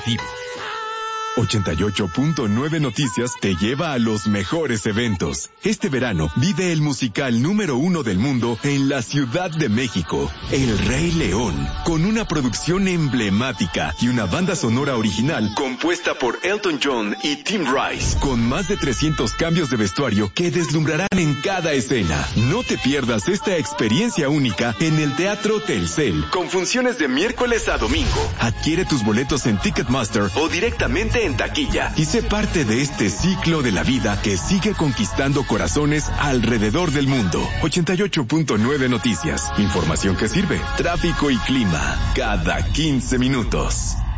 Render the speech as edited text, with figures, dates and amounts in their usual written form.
activo. 88.9 Noticias te lleva a los mejores eventos. Este verano vive el musical número 1 del mundo en la Ciudad de México, El Rey León, con una producción emblemática y una banda sonora original compuesta por Elton John y Tim Rice, con más de 300 cambios de vestuario que deslumbrarán en cada escena. No te pierdas esta experiencia única en el Teatro Telcel, con funciones de miércoles a domingo. Adquiere tus boletos en Ticketmaster o directamente en taquilla y sé parte de este ciclo de la vida que sigue conquistando corazones alrededor del mundo. 88.9 Noticias. Información que sirve. Tráfico y clima cada 15 minutos.